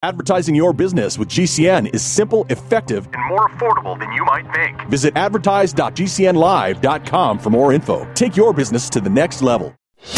Advertising your business with GCN is simple, effective, and more affordable than you might think. Visit advertise.gcnlive.com for more info. Take your business to the next level.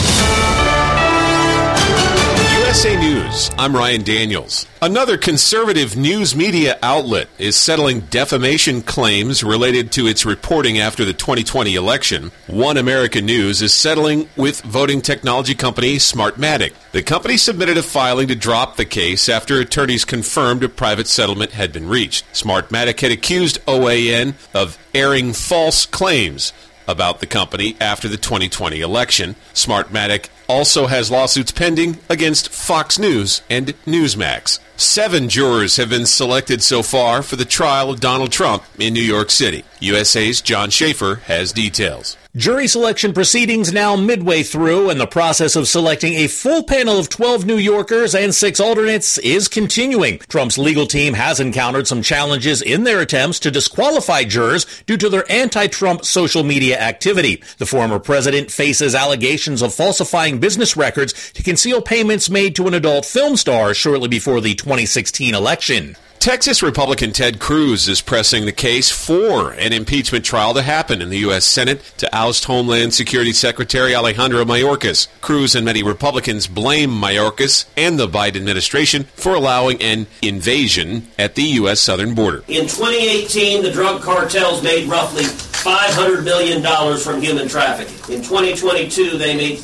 USA News, I'm Ryan Daniels. Another conservative news media outlet is settling defamation claims related to its reporting after the 2020 election. One American News is settling with voting technology company Smartmatic. The company submitted a filing to drop the case after attorneys confirmed a private settlement had been reached. Smartmatic had accused OAN of airing false claims about the company after the 2020 election. Smartmatic also has lawsuits pending against Fox News and Newsmax. 7 jurors have been selected so far for the trial of Donald Trump in New York City. USA's John Schaefer has details. Jury selection proceedings now midway through, and the process of selecting a full panel of 12 New Yorkers and 6 alternates is continuing. Trump's legal team has encountered some challenges in their attempts to disqualify jurors due to their anti-Trump social media activity. The former president faces allegations of falsifying business records to conceal payments made to an adult film star shortly before the 2016 election. Texas Republican Ted Cruz is pressing the case for an impeachment trial to happen in the U.S. Senate to oust Homeland Security Secretary Alejandro Mayorkas. Cruz and many Republicans blame Mayorkas and the Biden administration for allowing an invasion at the U.S. southern border. In 2018, the drug cartels made roughly $500 million from human trafficking. In 2022, they made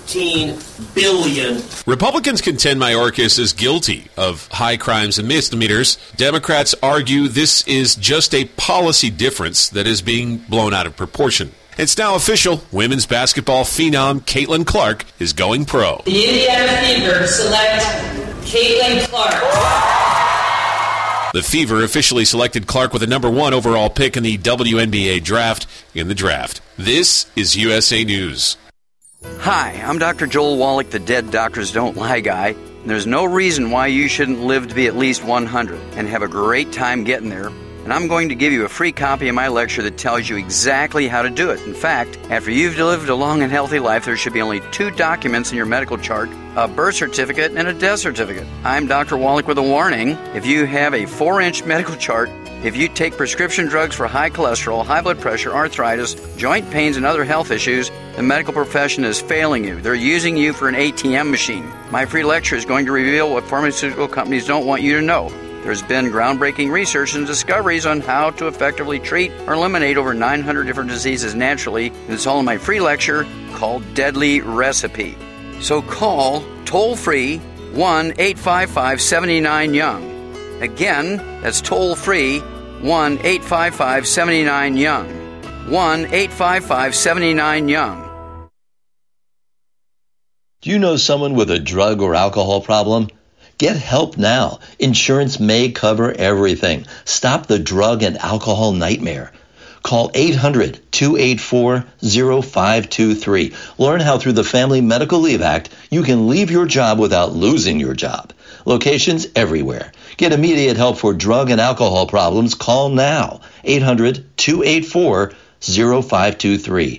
$13 billion. Republicans contend Mayorkas is guilty of high crimes and misdemeanors. Democrats argue this is just a policy difference that is being blown out of proportion. It's now official. Women's basketball phenom Caitlin Clark is going pro. The Indiana Fever select Caitlin Clark. The Fever officially selected Clark with the number 1 overall pick in the WNBA draft in the draft. This is USA News. Hi, I'm Dr. Joel Wallach, the Dead Doctors Don't Lie guy. There's no reason why you shouldn't live to be at least 100 and have a great time getting there. And I'm going to give you a free copy of my lecture that tells you exactly how to do it. In fact, after you've lived a long and healthy life, there should be only 2 documents in your medical chart, a birth certificate and a death certificate. I'm Dr. Wallach with a warning. If you have a 4-inch medical chart, if you take prescription drugs for high cholesterol, high blood pressure, arthritis, joint pains, and other health issues, the medical profession is failing you. They're using you for an ATM machine. My free lecture is going to reveal what pharmaceutical companies don't want you to know. There's been groundbreaking research and discoveries on how to effectively treat or eliminate over 900 different diseases naturally, and it's all in my free lecture called Deadly Recipe. So call toll-free 1-855-79-YOUNG. Again, that's toll-free 1-855-79-YOUNG. 1-855-79-YOUNG. Do you know someone with a drug or alcohol problem? Get help now. Insurance may cover everything. Stop the drug and alcohol nightmare. Call 800-284-0523. Learn how through the Family Medical Leave Act you can leave your job without losing your job. Locations everywhere. Get immediate help for drug and alcohol problems. Call now. 800-284-0523.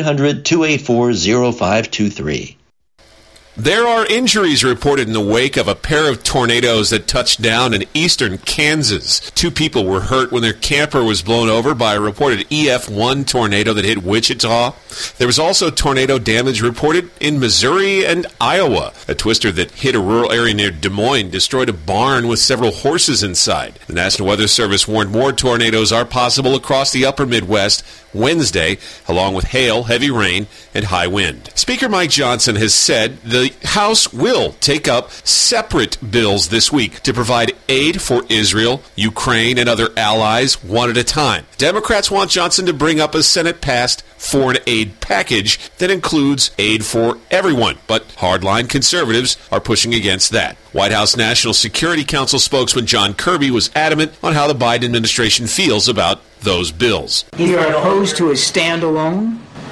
800-284-0523. There are injuries reported in the wake of a pair of tornadoes that touched down in eastern Kansas. 2 people were hurt when their camper was blown over by a reported EF1 tornado that hit Wichita. There was also tornado damage reported in Missouri and Iowa. A twister that hit a rural area near Des Moines destroyed a barn with several horses inside. The National Weather Service warned more tornadoes are possible across the upper Midwest Wednesday, along with hail, heavy rain, and high wind. Speaker Mike Johnson has said the House will take up separate bills this week to provide aid for Israel, Ukraine, and other allies one at a time. Democrats want Johnson to bring up a Senate-passed foreign aid package that includes aid for everyone, but hardline conservatives are pushing against that. White House National Security Council spokesman John Kirby was adamant on how the Biden administration feels about those bills. If you're opposed to a standalone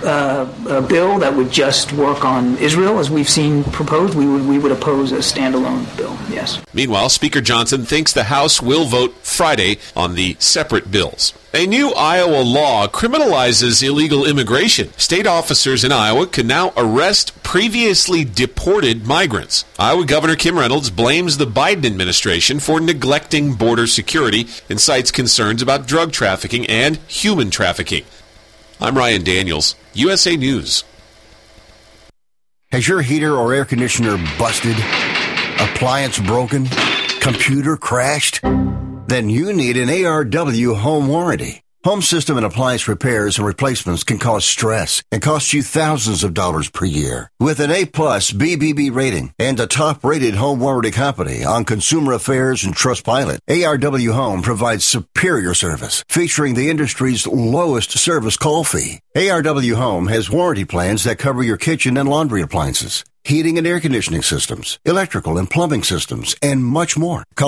bill that would just work on Israel, as we've seen proposed, we would oppose a standalone bill, yes. Meanwhile, Speaker Johnson thinks the House will vote Friday on the separate bills. A new Iowa law criminalizes illegal immigration. State officers in Iowa can now arrest previously deported migrants. Iowa Governor Kim Reynolds blames the Biden administration for neglecting border security and cites concerns about drug trafficking and human trafficking. I'm Ryan Daniels, USA News. Has your heater or air conditioner busted? Appliance broken? Computer crashed? Then you need an ARW home warranty. Home system and appliance repairs and replacements can cause stress and cost you thousands of dollars per year. With an A-plus BBB rating and a top-rated home warranty company on Consumer Affairs and Trustpilot, ARW Home provides superior service, featuring the industry's lowest service call fee. ARW Home has warranty plans that cover your kitchen and laundry appliances, heating and air conditioning systems, electrical and plumbing systems, and much more. Call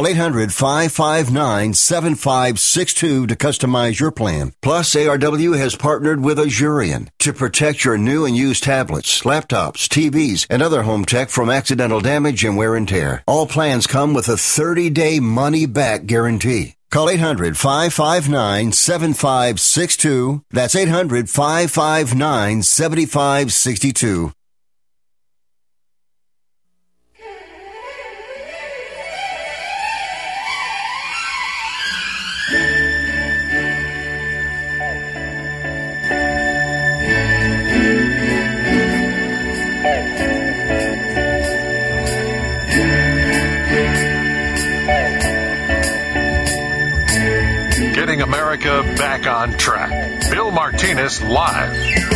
800-559-7562 to customize your plan. Plus, ARW has partnered with Azurion to protect your new and used tablets, laptops, TVs, and other home tech from accidental damage and wear and tear. All plans come with a 30-day money-back guarantee. Call 800-559-7562. That's 800-559-7562. Getting America back on track. Bill Martinez live.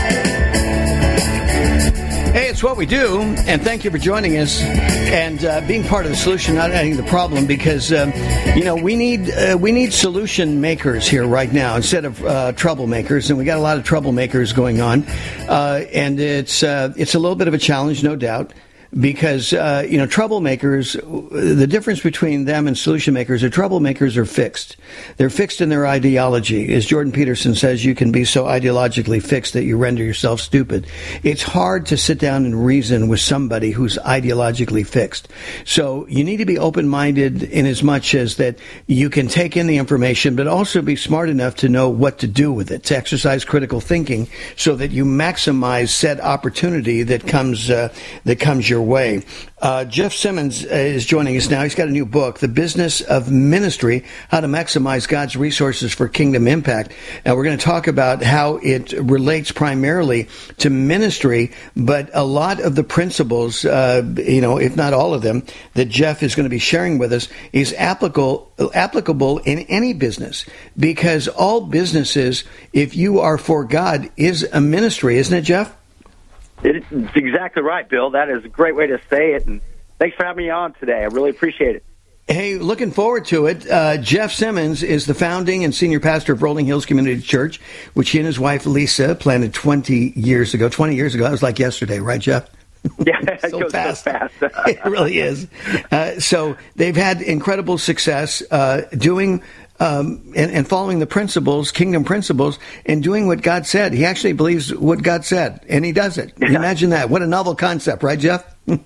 Hey, it's what we do, and thank you for joining us and being part of the solution, not adding the problem, because we need solution makers here right now instead of troublemakers, and we got a lot of troublemakers going on, and it's a little bit of a challenge, no doubt. Because, troublemakers, the difference between them and solution makers are troublemakers are fixed. They're fixed in their ideology. As Jordan Peterson says, you can be so ideologically fixed that you render yourself stupid. It's hard to sit down and reason with somebody who's ideologically fixed. So you need to be open-minded in as much as that you can take in the information, but also be smart enough to know what to do with it, to exercise critical thinking so that you maximize said opportunity that comes your way. Jeff Simmons is joining us now. He's got a new book, The Business of Ministry, How to Maximize God's Resources for Kingdom Impact. And we're going to talk about how it relates primarily to ministry, but a lot of the principles, if not all of them, that Jeff is going to be sharing with us is applicable in any business, because all businesses, if you are for God, is a ministry, isn't it, Jeff? It's exactly right, Bill. That is a great way to say it, and thanks for having me on today. I really appreciate it. Hey, looking forward to it. Jeff Simmons is the founding and senior pastor of Rolling Hills Community Church, which he and his wife, Lisa, planted 20 years ago. 20 years ago. That was like yesterday, right, Jeff? Yeah, it goes fast. So fast. It really is. So they've had incredible success doing and following the principles, kingdom principles, and doing what God said. He actually believes what God said, and he does it. Yeah. Imagine that. What a novel concept, right, Jeff?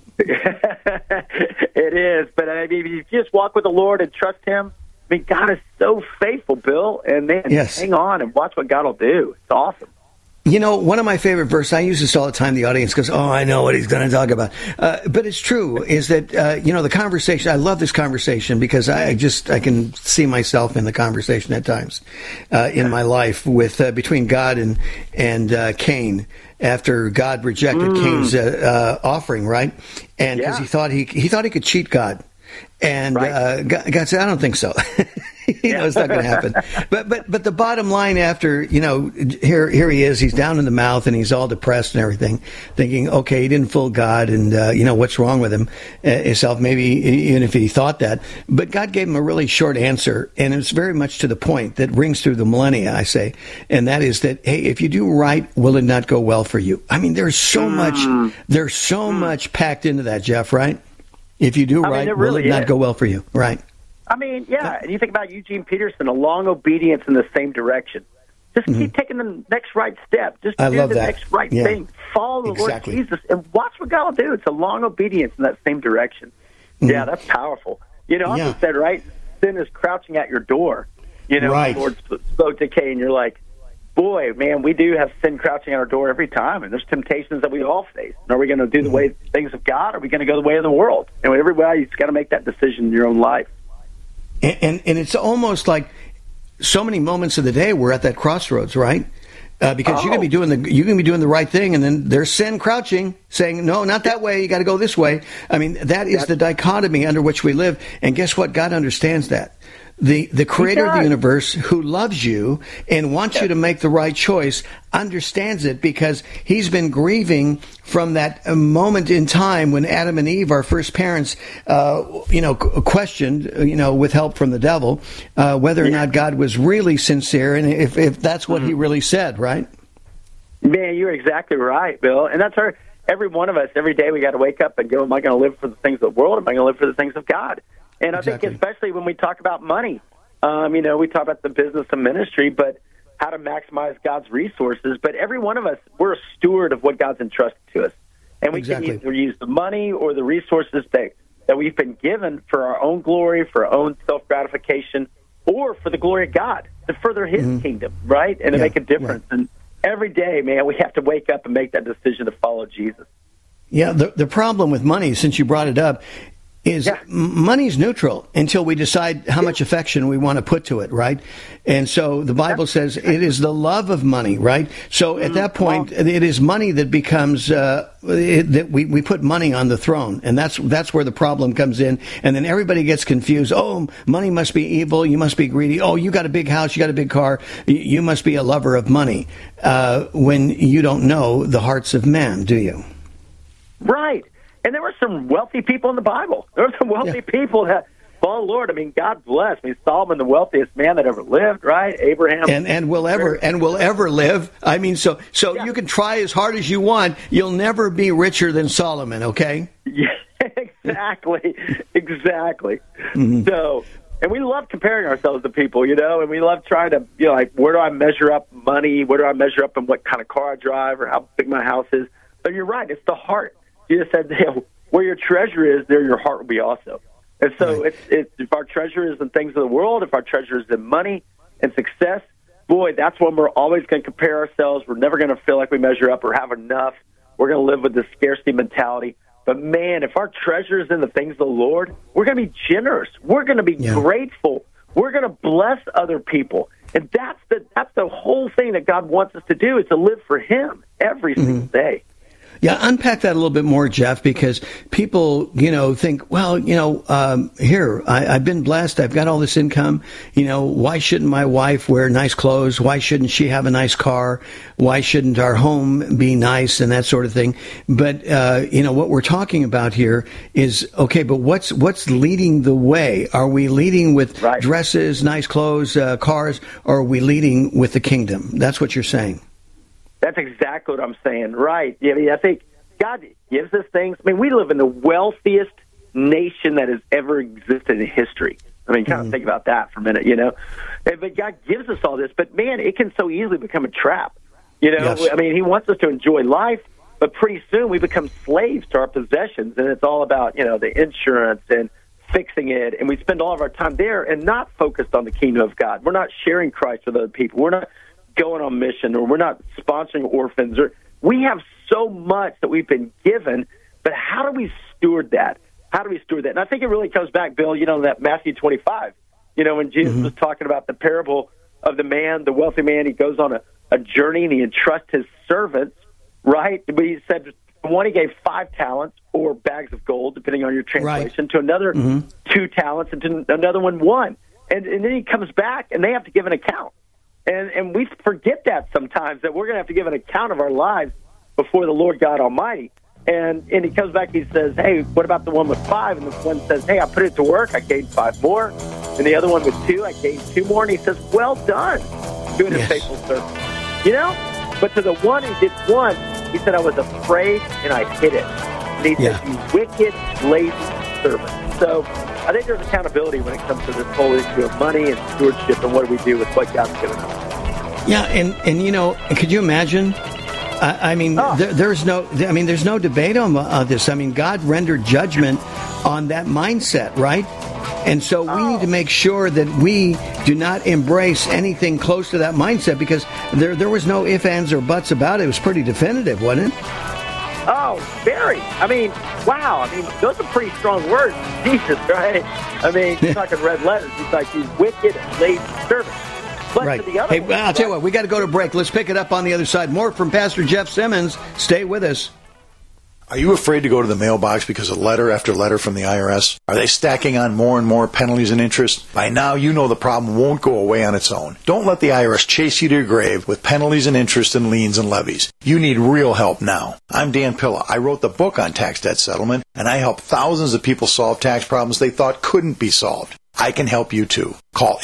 It is. But I mean, if you just walk with the Lord and trust him, I mean, God is so faithful, Bill. And then hang on and watch what God will do. It's awesome. You know, one of my favorite verses, I use this all the time, the audience goes, oh, I know what he's going to talk about. But it's true, is that, the conversation, I love this conversation because I can see myself in the conversation at times in my life with between God and Cain, after God rejected Cain's offering, right? And because he thought he could cheat God. And God said, I don't think so. He knows it's not going to happen. But the bottom line after, here he is, he's down in the mouth and he's all depressed and everything, thinking, okay, he didn't fool God and, what's wrong with him, himself, maybe even if he thought that. But God gave him a really short answer, and it's very much to the point that rings through the millennia, I say, and that is that, hey, if you do right, will it not go well for you? I mean, there's so much packed into that, Jeff, right? If you do right, will it not go well for you? Right. I mean, yeah, and you think about Eugene Peterson, a long obedience in the same direction. Just keep taking the next right step. Just do the next right thing. Follow the Lord Jesus and watch what God will do. It's a long obedience in that same direction. Yeah, that's powerful. You know, I said, right? Sin is crouching at your door. You know, the Lord spoke to Cain, and you're like, boy, man, we do have sin crouching at our door every time, and there's temptations that we all face. And are we going to do the way things of God, or are we going to go the way of the world? And everybody, you've got to make that decision in your own life. And it's almost like so many moments of the day we're at that crossroads, right? Because you can be doing the right thing, and then there's sin crouching, saying, "No, not that way. You got to go this way." I mean, that is the dichotomy under which we live. And guess what? God understands that. The creator of the universe, who loves you and wants you to make the right choice, understands it, because he's been grieving from that moment in time when Adam and Eve, our first parents, questioned, with help from the devil, whether or not God was really sincere, and if that's what he really said, right? Man, you're exactly right, Bill. And that's every one of us, every day we got to wake up and go, am I going to live for the things of the world? Am I going to live for the things of God? And I think especially when we talk about money, we talk about the business of ministry, but how to maximize God's resources. But every one of us, we're a steward of what God's entrusted to us. And we can either use the money or the resources that we've been given for our own glory, for our own self-gratification, or for the glory of God, to further his kingdom, right? And to make a difference. And every day, man, we have to wake up and make that decision to follow Jesus. Yeah, the problem with money, since you brought it up, is money's neutral until we decide how much affection we want to put to it, right? And so the Bible says it is the love of money, right? So at that point, it is money that becomes that we put money on the throne, and that's where the problem comes in. And then everybody gets confused. Oh, money must be evil. You must be greedy. Oh, you got a big house. You got a big car. You must be a lover of money. When you don't know the hearts of man, do you? Right. And there were some wealthy people in the Bible. There were some wealthy people that, oh, Lord, I mean, God bless. I mean, Solomon, the wealthiest man that ever lived, right? Abraham. And will ever live. I mean, so you can try as hard as you want. You'll never be richer than Solomon, okay? Yeah, exactly. So, and we love comparing ourselves to people, and we love trying to, where do I measure up money? Where do I measure up in what kind of car I drive or how big my house is? But you're right. It's the heart. Jesus said, where your treasure is, there your heart will be also. And so it's if our treasure is in things of the world, if our treasure is in money and success, boy, that's when we're always going to compare ourselves. We're never going to feel like we measure up or have enough. We're going to live with this scarcity mentality. But, man, if our treasure is in the things of the Lord, we're going to be generous. We're going to be grateful. We're going to bless other people. And that's the whole thing that God wants us to do, is to live for him every single day. Yeah, unpack that a little bit more, Jeff, because people, think, well, here, I've been blessed. I've got all this income. Why shouldn't my wife wear nice clothes? Why shouldn't she have a nice car? Why shouldn't our home be nice and that sort of thing? But, what we're talking about here is, okay, but what's leading the way? Are we leading with dresses, nice clothes, cars, or are we leading with the kingdom? That's what you're saying. That's exactly what I'm saying, right? I mean, I think God gives us things. I mean, we live in the wealthiest nation that has ever existed in history. I mean, kind of think about that for a minute, But God gives us all this, but, man, it can so easily become a trap. Yes. I mean, he wants us to enjoy life, but pretty soon we become slaves to our possessions, and it's all about, the insurance and fixing it, and we spend all of our time there and not focused on the kingdom of God. We're not sharing Christ with other people. We're not going on mission, or we're not sponsoring orphans, or we have so much that we've been given, but how do we steward that? And I think it really comes back, Bill, that Matthew 25, when Jesus was talking about the parable of the wealthy man, he goes on a journey and he entrusts his servants, right? But he said, one, he gave 5 talents or bags of gold, depending on your translation, to another 2 talents, and to another 1. And then he comes back and they have to give an account. And we forget that sometimes, that we're going to have to give an account of our lives before the Lord God Almighty. And he comes back, he says, hey, what about the one with 5? And the one says, hey, I put it to work, I gained 5 more. And the other one with 2, I gained 2 more. And he says, well done, good and faithful servant. But to the one who did 1, he said, I was afraid and I hid it. And he said, you wicked, lazy servant. So I think there's accountability when it comes to this whole issue of money and stewardship and what do we do with what God's given us. Yeah, and you know, could you imagine? There's no debate on this. I mean, God rendered judgment on that mindset, right? And so we need to make sure that we do not embrace anything close to that mindset, because there was no ifs, ands, or buts about it. It was pretty definitive, wasn't it? Oh, very. I mean, wow. I mean, those are pretty strong words. Jesus, right? I mean, you're talking red letters. He's like, these wicked and lazy servants. But right. The other hey, I'll tell you what, we got to go to break. Let's pick it up on the other side. More from Pastor Jeff Simmons. Stay with us. Are you afraid to go to the mailbox because of letter after letter from the IRS? Are they stacking on more and more penalties and interest? By now, you know the problem won't go away on its own. Don't let the IRS chase you to your grave with penalties and interest and liens and levies. You need real help now. I'm Dan Pilla. I wrote the book on tax debt settlement, and I help thousands of people solve tax problems they thought couldn't be solved. I can help you too. Call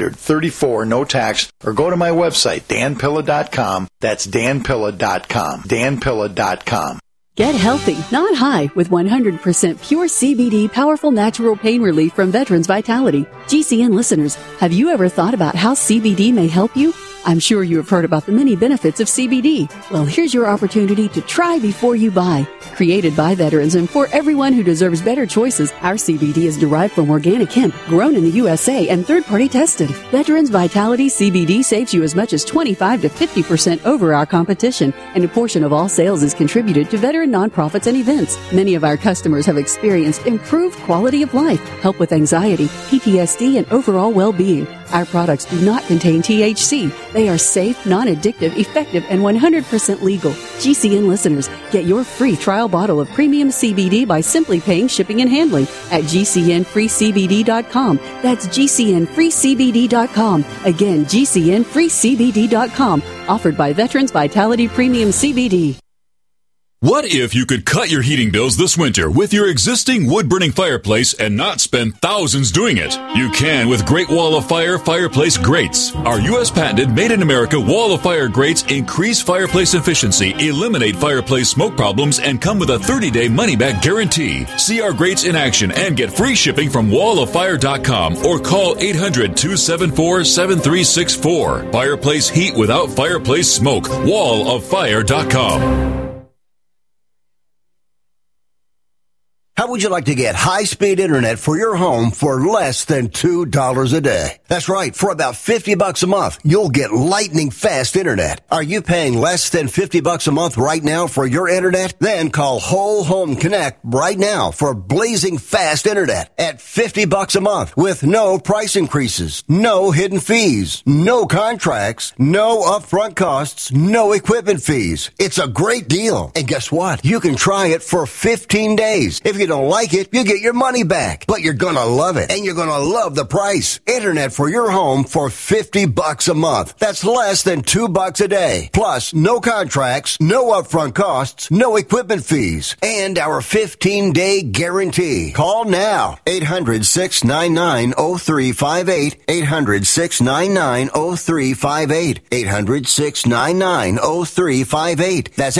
800-34-NO-TAX or go to my website, danpilla.com. That's danpilla.com. danpilla.com. Get healthy, not high, with 100% pure CBD powerful natural pain relief from Veterans Vitality. GCN listeners, have you ever thought about how CBD may help you? I'm sure you have heard about the many benefits of CBD. Well, here's your opportunity to try before you buy. Created by veterans and for everyone who deserves better choices, our CBD is derived from organic hemp, grown in the USA and third-party tested. Veterans Vitality CBD saves you as much as 25 to 50% over our competition, and a portion of all sales is contributed to veteran nonprofits and events. Many of our customers have experienced improved quality of life, help with anxiety, PTSD, and overall well-being. Our products do not contain THC. They are safe, non-addictive, effective, and 100% legal. GCN listeners, get your free trial bottle of premium CBD by simply paying shipping and handling at GCNFreeCBD.com. That's GCNFreeCBD.com. Again, GCNFreeCBD.com. Offered by Veterans Vitality Premium CBD. What if you could cut your heating bills this winter with your existing wood-burning fireplace and not spend thousands doing it? You can with Great Wall of Fire fireplace grates. Our U.S. patented made-in-America Wall of Fire grates increase fireplace efficiency, eliminate fireplace smoke problems, and come with a 30-day money-back guarantee. See our grates in action and get free shipping from walloffire.com or call 800-274-7364. Fireplace heat without fireplace smoke. walloffire.com. How would you like to get high-speed internet for your home for less than $2 a day? That's right. For about $50 a month, you'll get lightning fast internet. Are you paying less than $50 a month right now for your internet? Then call Whole Home Connect right now for blazing fast internet at $50 a month with no price increases, no hidden fees, no contracts, no upfront costs, no equipment fees. It's a great deal. And guess what? You can try it for 15 days. If you don't like it, you get your money back. But you're gonna love it, and you're gonna love the price. Internet for your home for $50 a month. That's less than $2 a day. Plus, no contracts, no upfront costs, no equipment fees, and our 15-day guarantee. Call now. 800-699-0358. 800-699-0358. 800-699-0358. That's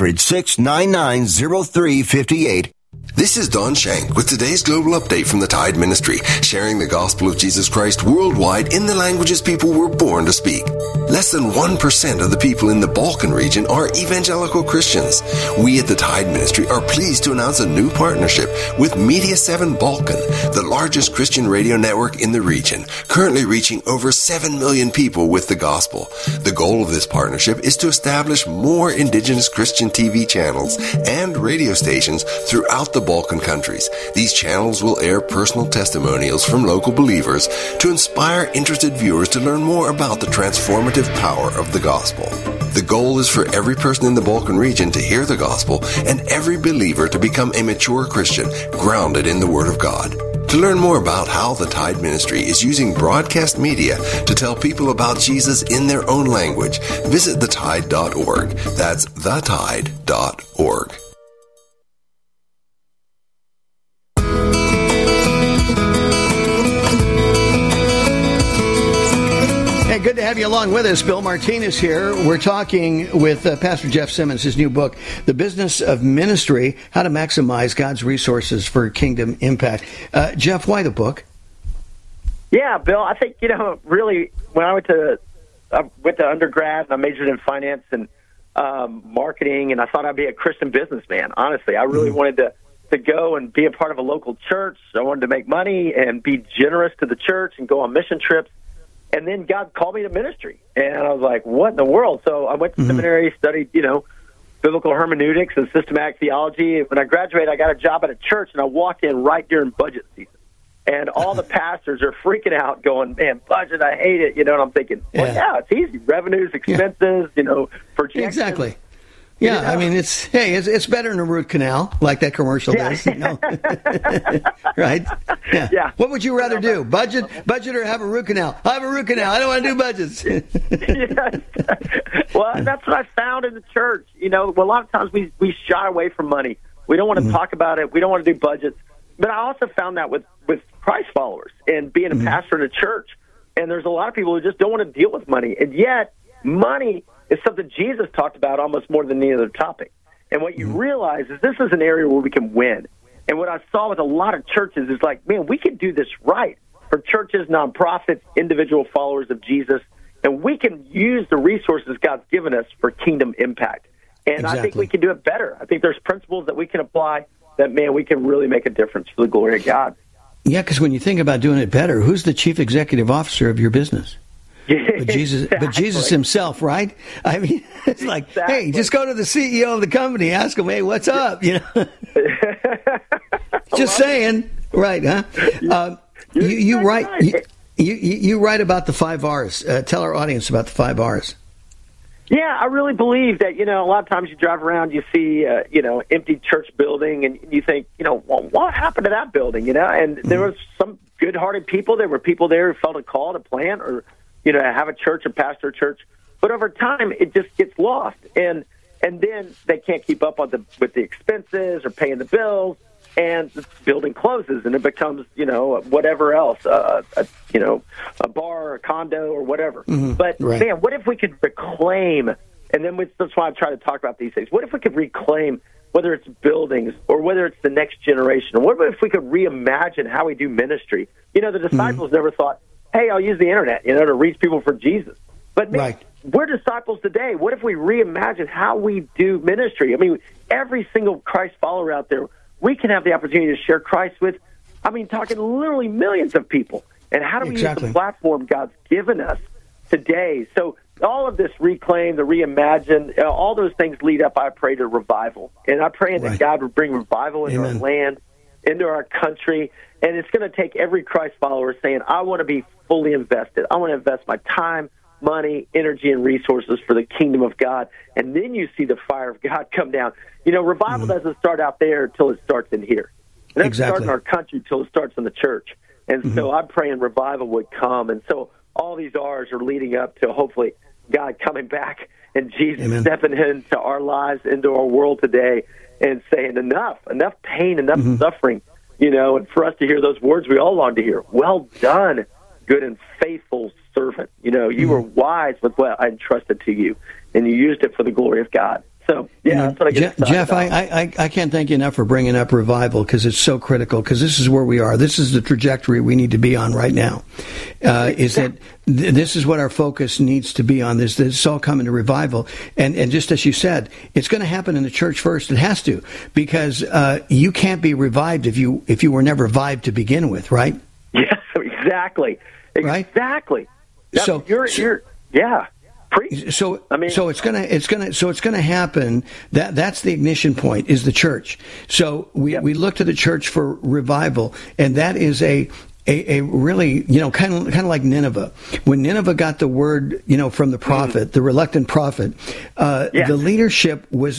800-699-0358. This is Don Shank with today's global update from the Tide Ministry, sharing the gospel of Jesus Christ worldwide in the languages people were born to speak. Less than 1% of the people in the Balkan region are evangelical Christians. We at the Tide Ministry are pleased to announce a new partnership with Media 7 Balkan, the largest Christian radio network in the region, currently reaching over 7 million people with the gospel. The goal of this partnership is to establish more indigenous Christian TV channels and radio stations throughout the Balkan countries. These channels will air personal testimonials from local believers to inspire interested viewers to learn more about the transformative power of the gospel. The goal is for every person in the Balkan region to hear the gospel and every believer to become a mature Christian grounded in the Word of God. To learn more about how the Tide Ministry is using broadcast media to tell people about Jesus in their own language, visit thetide.org. That's thetide.org. Hey, good to have you along with us. Bill Martinez here. We're talking with Pastor Jeff Simmons, his new book, The Business of Ministry, How to Maximize God's Resources for Kingdom Impact. Jeff, why the book? Yeah, Bill, I think, really, when I went to went to undergrad and I majored in finance and marketing, and I thought I'd be a Christian businessman. Honestly, I really wanted to go and be a part of a local church. I wanted to make money and be generous to the church and go on mission trips. And then God called me to ministry, and I was like, "What in the world?" So I went to seminary, studied, biblical hermeneutics and systematic theology. When I graduated, I got a job at a church, and I walked in right during budget season. And all the pastors are freaking out, going, "Man, budget, I hate it." And I'm thinking, well, yeah, it's easy. Revenues, expenses, projections. Exactly. Yeah, I mean, it's better than a root canal, like that commercial does. Right? Yeah. What would you rather do, budget or have a root canal? I have a root canal. I don't want to do budgets. Yes. Well, that's what I found in the church. A lot of times we shy away from money. We don't want to talk about it. We don't want to do budgets. But I also found that with Christ followers and being a pastor in a church. And there's a lot of people who just don't want to deal with money. And yet, money is something Jesus talked about almost more than any other topic. And what you realize is this is an area where we can win. And what I saw with a lot of churches is like, man, we can do this right for churches, nonprofits, individual followers of Jesus. And we can use the resources God's given us for kingdom impact. And I think we can do it better. I think there's principles that we can apply that, man, we can really make a difference for the glory of God. Yeah, because when you think about doing it better, who's the chief executive officer of your business? But Jesus himself, right? I mean, it's like, hey, just go to the CEO of the company, ask him, hey, what's up? Just saying, right? Huh? You write. You write about the 5 R's. Tell our audience about the 5 R's. Yeah, I really believe that, a lot of times you drive around, you see, empty church building, and you think, well, what happened to that building, And there was some good-hearted people. There were people there who felt a call to plant or, have a church, a pastor church. But over time, it just gets lost. And then they can't keep up with the expenses or paying the bills, and the building closes, and it becomes, whatever else, a bar, a condo, or whatever. But, man, what if we could reclaim, and then that's why I try to talk about these things, what if we could reclaim, whether it's buildings or whether it's the next generation, or what if we could reimagine how we do ministry? The disciples never thought, hey, I'll use the internet, to reach people for Jesus. But man, we're disciples today. What if we reimagine how we do ministry? I mean, every single Christ follower out there, we can have the opportunity to share Christ with, talking literally millions of people. And how do we use the platform God's given us today? So all of this reclaim, the reimagine, all those things lead up, I pray, to revival. And I pray that God would bring revival into our land, into our country. And it's going to take every Christ follower saying, I want to be fully invested. I want to invest my time, money, energy, and resources for the kingdom of God. And then you see the fire of God come down. Revival doesn't start out there until it starts in here. It doesn't start in our country until it starts in the church. And so I'm praying revival would come. And so all these R's are leading up to hopefully God coming back and Jesus stepping into our lives, into our world today, and saying enough pain, enough suffering, and for us to hear those words we all long to hear. Well done, good and faithful servant. You were wise with what I entrusted to you, and you used it for the glory of God. So, that's what I get Jeff, I can't thank you enough for bringing up revival, because it's so critical, because this is where we are. This is the trajectory we need to be on right now. Is that this is what our focus needs to be on. This is all coming to revival. And just as you said, it's going to happen in the church first. It has to, because you can't be revived if you were never revived to begin with, right? Yes, exactly. Right? Exactly. So you're yeah. So it's gonna happen. That's the ignition point, is the church. So we look to the church for revival, and that is a really, kind of like Nineveh. When Nineveh got the word, from the prophet, the reluctant prophet, the leadership was,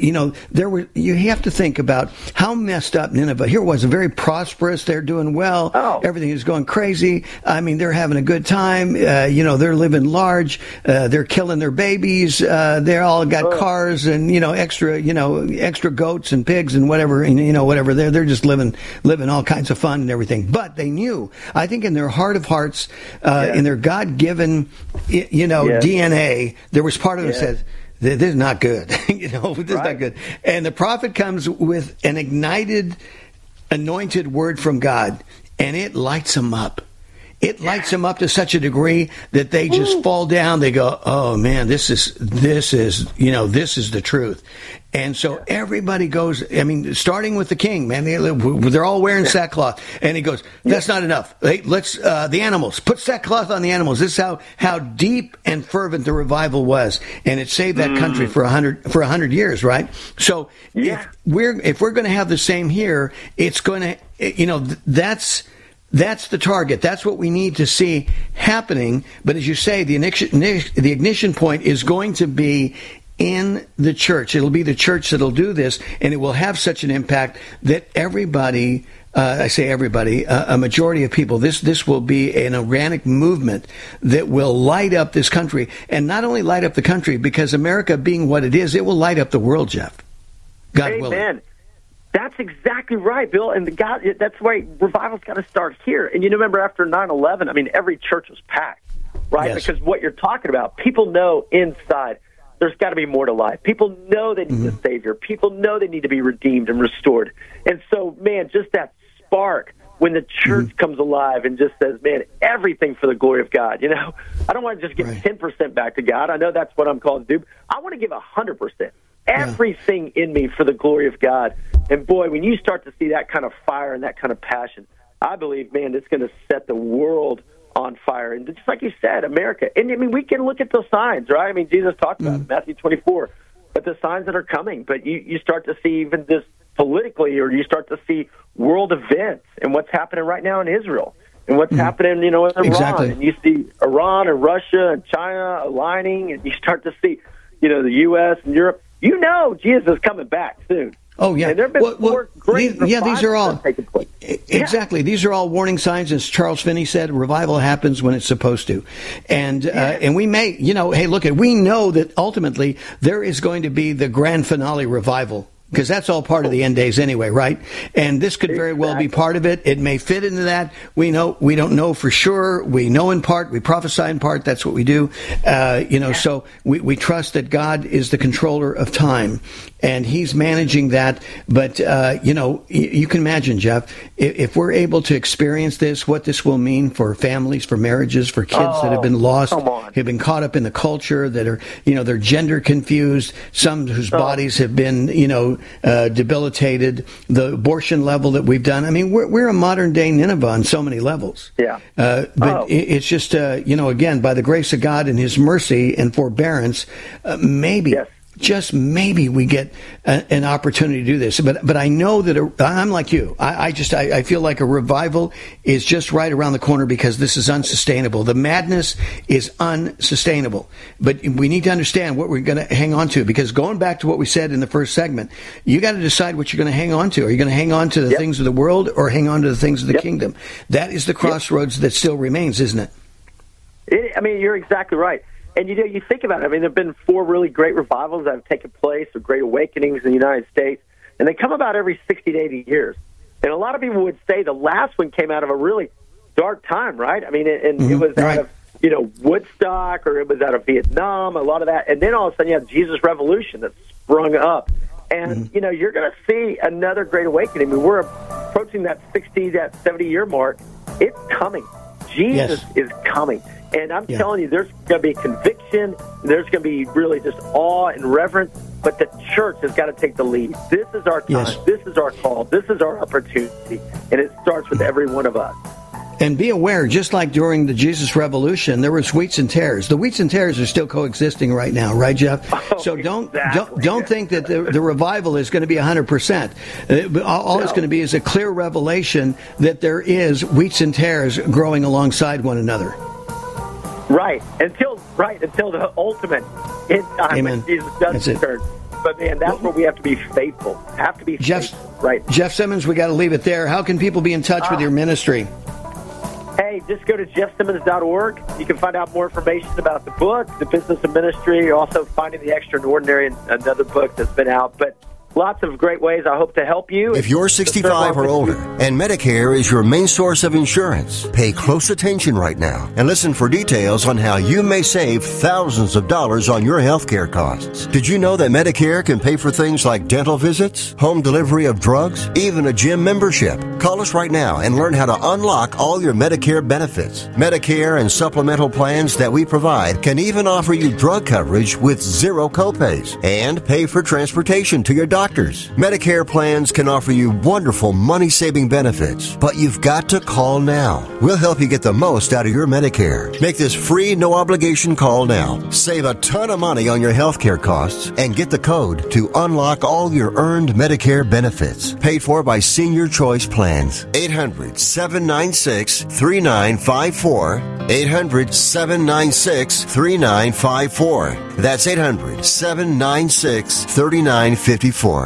you have to think about how messed up Nineveh. Here it was, very prosperous. They're doing well. Everything is going crazy. I mean, they're having a good time. They're living large. They're killing their babies. They all got cars and, extra goats and pigs and whatever, and, whatever. They're just living all kinds of fun and everything. But they knew, I think in their heart of hearts, in their God-given, DNA, there was part of them that says, this is not good. This is not good. And the prophet comes with an ignited, anointed word from God, and it lights them up. it lights them up to such a degree that they just fall down. They go, oh man, this is the truth. And so everybody goes, I mean, starting with the king, man, they're all wearing sackcloth. And he goes, that's not enough. Hey, let's, the animals, put sackcloth on the animals. This is how deep and fervent the revival was. And it saved that country for 100 years, right? So if we're going to have the same here, it's going to, that's the target. That's what we need to see happening. But as you say, the ignition point is going to be in the church. It'll be the church that'll do this, and it will have such an impact that everybody, I say everybody, a majority of people, this will be an organic movement that will light up this country. And not only light up the country, because America being what it is, it will light up the world, Jeff. God willing. Amen. That's exactly right, Bill. And that's why revival's got to start here. And you remember after 9/11, I mean, every church was packed, right? Yes. Because what you're talking about, people know inside there's got to be more to life. People know they need a Savior. People know they need to be redeemed and restored. And so, man, just that spark when the church comes alive and just says, man, everything for the glory of God. You know, I don't want to just give 10% back to God. I know that's what I'm called to do. I want to give 100%. Everything in me for the glory of God. And boy, when you start to see that kind of fire and that kind of passion, I believe, man, it's going to set the world on fire. And just like you said, America. And I mean, we can look at the signs, right? I mean, Jesus talked about it, Matthew 24, but the signs that are coming. But you start to see even this politically, or you start to see world events and what's happening right now in Israel and what's happening, in Iran. Exactly. And you see Iran and Russia and China aligning, and you start to see, the U.S. and Europe. Jesus is coming back soon. Oh, yeah. And there have been four great these are all taking place. Exactly. These are all warning signs. As Charles Finney said, revival happens when it's supposed to. And we may, hey, look, we know that ultimately there is going to be the grand finale revival, because that's all part of the end days anyway, right? And this could very well be part of it. It may fit into that. We don't know for sure. We know in part. We prophesy in part. That's what we do. So we trust that God is the controller of time, and He's managing that. But, you can imagine, Jeff, if we're able to experience this, what this will mean for families, for marriages, for kids that have been lost, have been caught up in the culture, that are, they're gender confused, some whose bodies have been, debilitated, the abortion level that we've done. I mean, we're a modern day Nineveh on so many levels. Yeah. But it's just, again, by the grace of God and His mercy and forbearance, just maybe we get an opportunity to do this. But I know that I'm like you. I feel like a revival is just right around the corner, because this is unsustainable. The madness is unsustainable. But we need to understand what we're going to hang on to, because going back to what we said in the first segment, you got to decide what you're going to hang on to. Are you going to hang on to the things of the world, or hang on to the things of the kingdom? That is the crossroads that still remains, isn't it? I mean, you're exactly right. And, you think about it. I mean, there have been 4 really great revivals that have taken place, or great awakenings in the United States, and they come about every 60 to 80 years. And a lot of people would say the last one came out of a really dark time, right? I mean, it was out of, Woodstock, or it was out of Vietnam, a lot of that. And then all of a sudden you have Jesus Revolution that sprung up. And, you're going to see another great awakening. I mean, we're approaching that 60, that 70-year mark. It's coming. Jesus is coming. And I'm telling you, there's going to be conviction. There's going to be really just awe and reverence. But the church has got to take the lead. This is our time. This is our call. This is our opportunity. And it starts with every one of us. And be aware, just like during the Jesus Revolution, there was wheats and tares. The wheats and tares are still coexisting right now, right, Jeff? So don't think that the revival is going to be 100%. All it's going to be is a clear revelation that there is wheats and tares growing alongside one another. Right, until the ultimate end time when Jesus does return. But man, that's where we have to be faithful. Faithful, right? Jeff Simmons, we got to leave it there. How can people be in touch with your ministry? Hey, just go to jeffsimmons.org. You can find out more information about the book, the business of ministry. You're also Finding the Extraordinary, another book that's been out. But lots of great ways I hope to help you. If you're 65 or older and Medicare is your main source of insurance, pay close attention right now and listen for details on how you may save thousands of dollars on your health care costs. Did you know that Medicare can pay for things like dental visits, home delivery of drugs, even a gym membership? Call us right now and learn how to unlock all your Medicare benefits. Medicare and supplemental plans that we provide can even offer you drug coverage with zero copays and pay for transportation to your doctors. Medicare plans can offer you wonderful money-saving benefits, but you've got to call now. We'll help you get the most out of your Medicare. Make this free, no-obligation call now. Save a ton of money on your health care costs and get the code to unlock all your earned Medicare benefits. Paid for by Senior Choice Plans. 800-796-3954. 800-796-3954. That's 800-796-3954.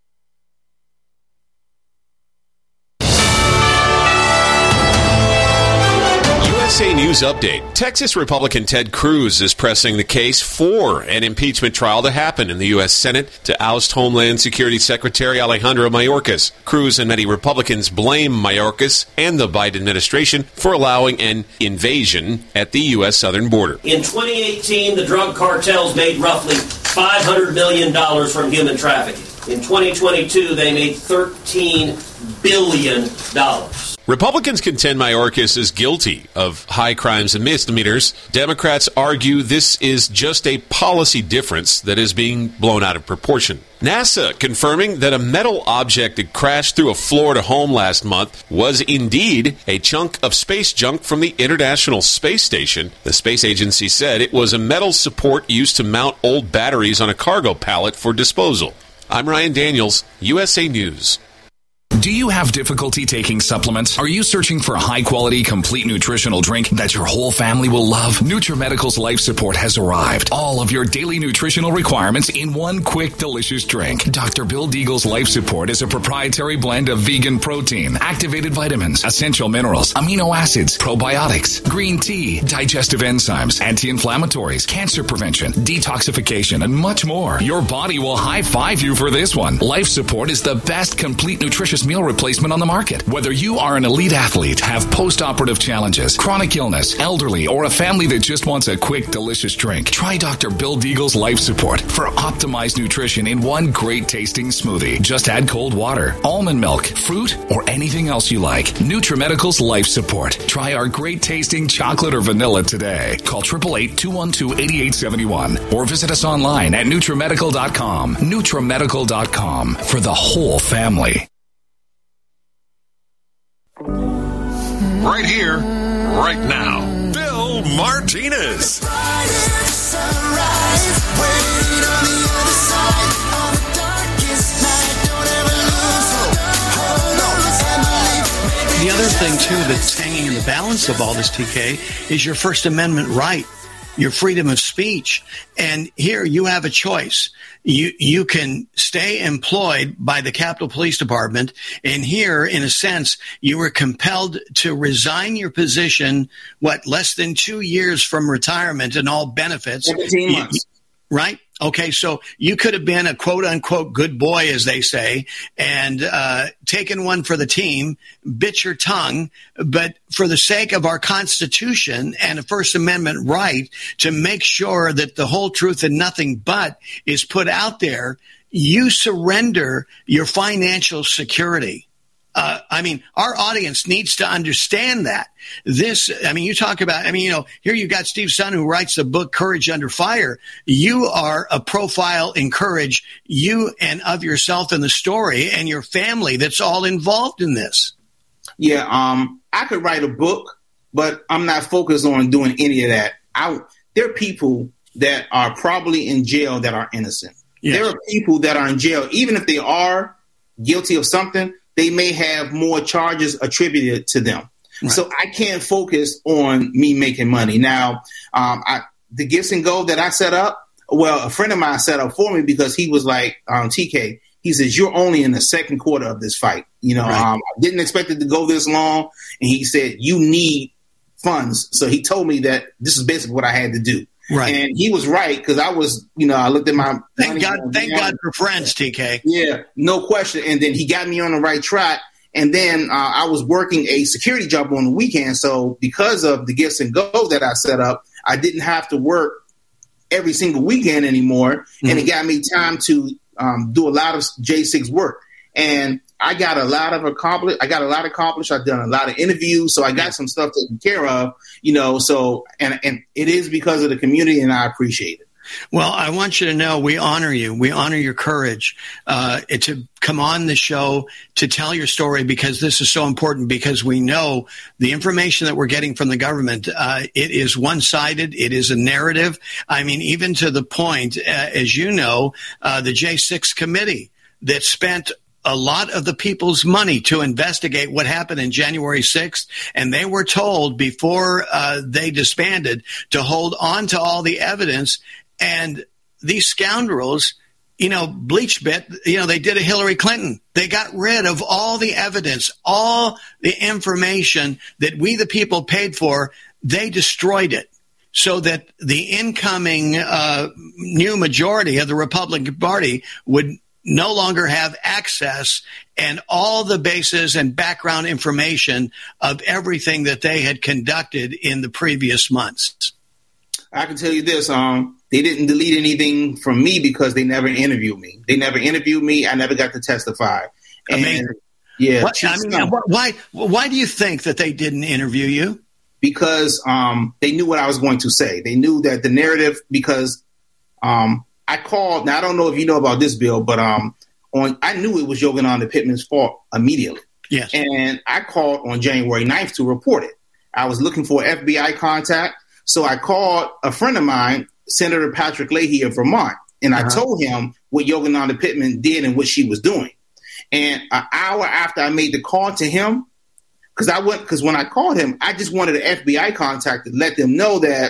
USA News Update. Texas Republican Ted Cruz is pressing the case for an impeachment trial to happen in the U.S. Senate to oust Homeland Security Secretary Alejandro Mayorkas. Cruz and many Republicans blame Mayorkas and the Biden administration for allowing an invasion at the U.S. southern border. In 2018, the drug cartels made roughly $500 million from human trafficking. In 2022, they made $13 billion. Republicans contend Mayorkas is guilty of high crimes and misdemeanors. Democrats argue this is just a policy difference that is being blown out of proportion. NASA confirming that a metal object that crashed through a Florida home last month was indeed a chunk of space junk from the International Space Station. The space agency said it was a metal support used to mount old batteries on a cargo pallet for disposal. I'm Ryan Daniels, USA News. Do you have difficulty taking supplements? Are you searching for a high-quality, complete nutritional drink that your whole family will love? NutriMedical's Life Support has arrived. All of your daily nutritional requirements in one quick, delicious drink. Dr. Bill Deagle's Life Support is a proprietary blend of vegan protein, activated vitamins, essential minerals, amino acids, probiotics, green tea, digestive enzymes, anti-inflammatories, cancer prevention, detoxification, and much more. Your body will high-five you for this one. Life Support is the best complete nutritious meal replacement on the market. Whether you are an elite athlete, have post-operative challenges, chronic illness, elderly, or a family that just wants a quick, delicious drink, try Dr. Bill Deagle's Life Support for optimized nutrition in one great-tasting smoothie. Just add cold water, almond milk, fruit, or anything else you like. NutriMedical's Life Support. Try our great-tasting chocolate or vanilla today. Call 888-212-8871 or visit us online at NutriMedical.com. NutriMedical.com for the whole family. Right here, right now, Bill Martinez. The other thing, too, that's hanging in the balance of all this, TK, is your First Amendment right, your freedom of speech. And here you have a choice. You can stay employed by the Capitol Police Department. And here, in a sense, you were compelled to resign your position, less than 2 years from retirement and all benefits. 17 months. Right? Okay, so you could have been a quote-unquote good boy, as they say, and taken one for the team, bit your tongue, but for the sake of our Constitution and a First Amendment right to make sure that the whole truth and nothing but is put out there, you surrender your financial security. Our audience needs to understand that. You talk about, here you got Steve Sun, who writes the book Courage Under Fire. You are a profile in courage, you and of yourself in the story and your family that's all involved in this. Yeah, I could write a book, but I'm not focused on doing any of that. There are people that are probably in jail that are innocent. Yes. There are people that are in jail, even if they are guilty of something, they may have more charges attributed to them. Right. So I can't focus on me making money. Now, the Gifts and Go that I set up, a friend of mine set up for me because he was like, TK, he says, you're only in the second quarter of this fight. Right. I didn't expect it to go this long. And he said, you need funds. So he told me that this is basically what I had to do. Right. And he was right, because I was, I looked at my thank God for friends, TK. Yeah, no question. And then he got me on the right track. And then I was working a security job on the weekend. So because of the Gifts and Go that I set up, I didn't have to work every single weekend anymore. And it got me time to do a lot of J6 work. And I got a lot accomplished. I've done a lot of interviews. So I got some stuff taken care of, so, and it is because of the community, and I appreciate it. Well, I want you to know we honor you. We honor your courage to come on the show to tell your story, because this is so important, because we know the information that we're getting from the government, it is one-sided. It is a narrative. I mean, even to the point, as you know, the J6 committee that spent a lot of the people's money to investigate what happened in January 6th, and they were told before they disbanded to hold on to all the evidence. And these scoundrels, bleach bit, they did a Hillary Clinton. They got rid of all the evidence, all the information that we, the people, paid for. They destroyed it so that the incoming new majority of the Republican Party would no longer have access and all the bases and background information of everything that they had conducted in the previous months. I can tell you this, they didn't delete anything from me because they never interviewed me. I never got to testify. Amazing. Yeah. Why do you think that they didn't interview you? Because they knew what I was going to say. They knew that the narrative, because I called. Now, I don't know if you know about this, Bill, but I knew it was Yogananda Pittman's fault immediately. Yes. And I called on January 9th to report it. I was looking for FBI contact. So I called a friend of mine, Senator Patrick Leahy of Vermont, and I told him what Yogananda Pittman did and what she was doing. And an hour after I made the call to him, because when I called him, I just wanted an FBI contact to let them know that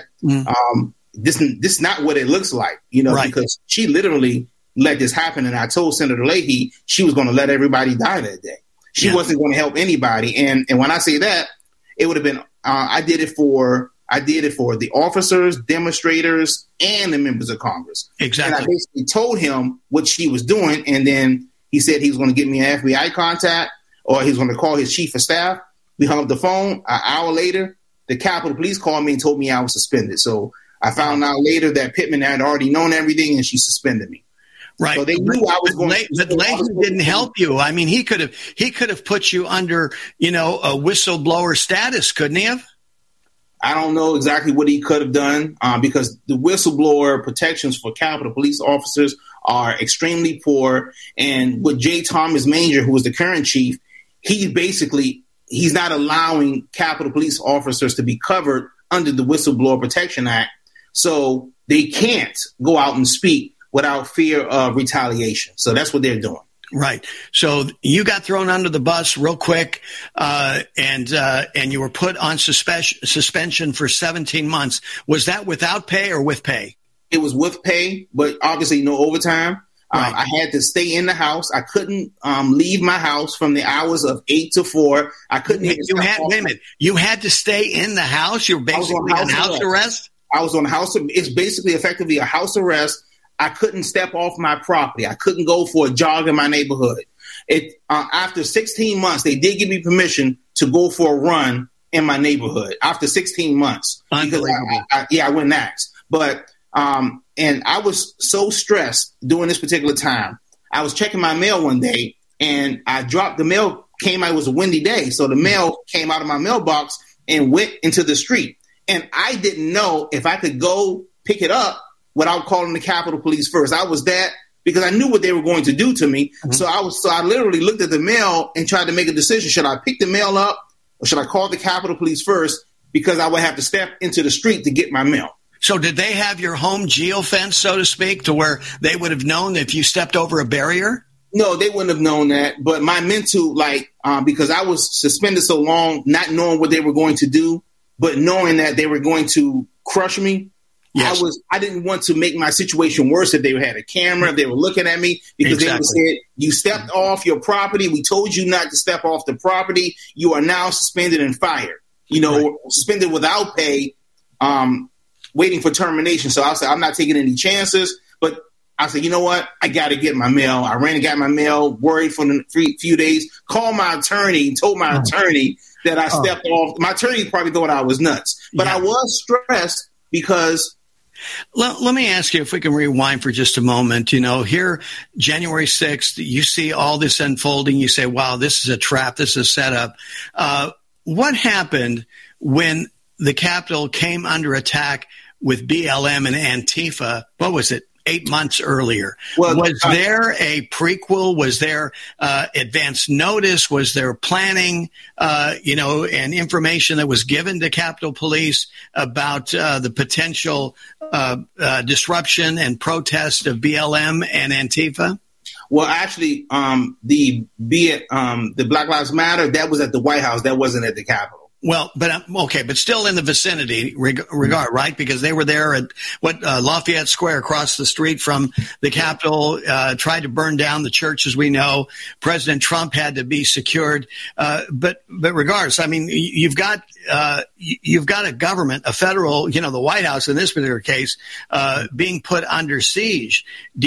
this is not what it looks like, because she literally let this happen. And I told Senator Leahy she was going to let everybody die that day. She wasn't going to help anybody. And when I say that, it would have been I did it for the officers, demonstrators, and the members of Congress. Exactly. And I basically told him what she was doing, and then he said he was going to get me an FBI contact, or he was going to call his chief of staff. We hung up the phone. An hour later, the Capitol Police called me and told me I was suspended. So I found out later that Pittman had already known everything, and she suspended me. Right. So they knew I was going to. But Leahy didn't help you. I mean, he could have put you under, a whistleblower status, couldn't he have? I don't know exactly what he could have done because the whistleblower protections for Capitol Police officers are extremely poor. And with J. Thomas Manger, who is the current chief, he's not allowing Capitol Police officers to be covered under the Whistleblower Protection Act. So they can't go out and speak without fear of retaliation. So that's what they're doing. Right. So you got thrown under the bus real quick, and you were put on suspension for 17 months. Was that without pay or with pay? It was with pay, but obviously no overtime. Right. I had to stay in the house. I couldn't leave my house from the hours of 8 to 4. I couldn't. Wait a minute. You had to stay in the house. You were basically on house arrest. I was on house. It's basically effectively a house arrest. I couldn't step off my property. I couldn't go for a jog in my neighborhood. After 16 months, they did give me permission to go for a run in my neighborhood. After 16 months, because I went next. But and I was so stressed during this particular time. I was checking my mail one day, and I dropped the mail. Came out. It was a windy day, so the mail came out of my mailbox and went into the street. And I didn't know if I could go pick it up without calling the Capitol Police first. I was that because I knew what they were going to do to me. Mm-hmm. So I literally looked at the mail and tried to make a decision. Should I pick the mail up or should I call the Capitol Police first? Because I would have to step into the street to get my mail. So did they have your home geofence, so to speak, to where they would have known if you stepped over a barrier? No, they wouldn't have known that. But my mental, because I was suspended so long, not knowing what they were going to do, but knowing that they were going to crush me. Yes. I didn't want to make my situation worse if they had a camera, if they were looking at me, because they would have said, you stepped off your property. We told you not to step off the property. You are now suspended and fired, suspended without pay, waiting for termination. So I said, I'm not taking any chances. But I said, you know what? I got to get my mail. I ran and got my mail, worried for the few days, called my attorney, told my attorney that I stepped off. My attorney probably thought I was nuts. But I was stressed because... Let me ask you if we can rewind for just a moment. You know, here, January 6th, you see all this unfolding. You say, wow, this is a trap. This is a setup. What happened when the Capitol came under attack with BLM and Antifa? What was it? 8 months earlier. Well, was there a prequel? Was there advance notice? Was there planning, and information that was given to Capitol Police about the potential disruption and protest of BLM and Antifa? Well, actually, the Black Lives Matter, that was at the White House. That wasn't at the Capitol. Well, but still in the vicinity regard, right? Because they were there at Lafayette Square across the street from the Capitol, tried to burn down the church, as we know. President Trump had to be secured. But regardless, I mean, you've got a government, a federal, the White House in this particular case, being put under siege.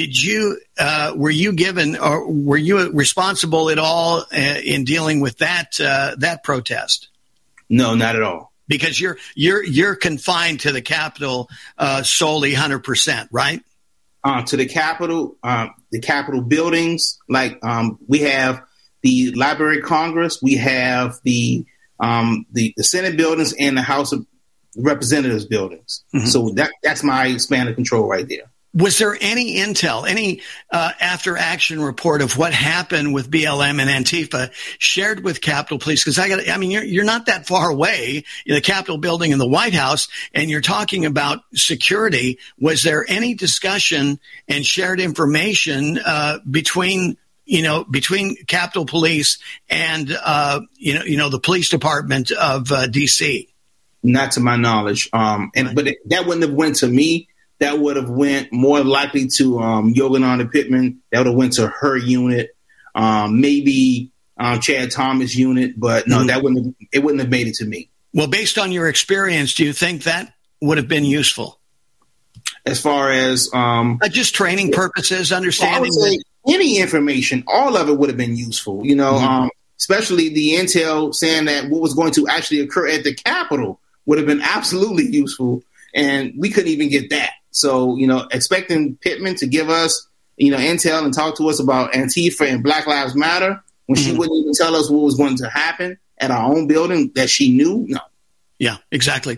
Were you given, or were you responsible at all in dealing with that protest? No, not at all. Because you're confined to the Capitol solely 100%, right? To the Capitol buildings, like we have the Library of Congress, we have the Senate buildings and the House of Representatives buildings. Mm-hmm. So that's my span of control right there. Was there any intel, any after-action report of what happened with BLM and Antifa shared with Capitol Police? Because you're not that far away in the Capitol building and the White House, and you're talking about security. Was there any discussion and shared information between Capitol Police and the police department of DC? Not to my knowledge. But that wouldn't have went to me. That would have went more likely to Yogananda Pittman. That would have went to her unit, maybe Chad Thomas' unit. But no, it wouldn't have made it to me. Well, based on your experience, do you think that would have been useful? As far as just training purposes, understanding any information, all of it would have been useful. Especially the intel saying that what was going to actually occur at the Capitol would have been absolutely useful, and we couldn't even get that. So, expecting Pittman to give us, intel and talk to us about Antifa and Black Lives Matter when she wouldn't even tell us what was going to happen at our own building that she knew? No. Yeah, exactly.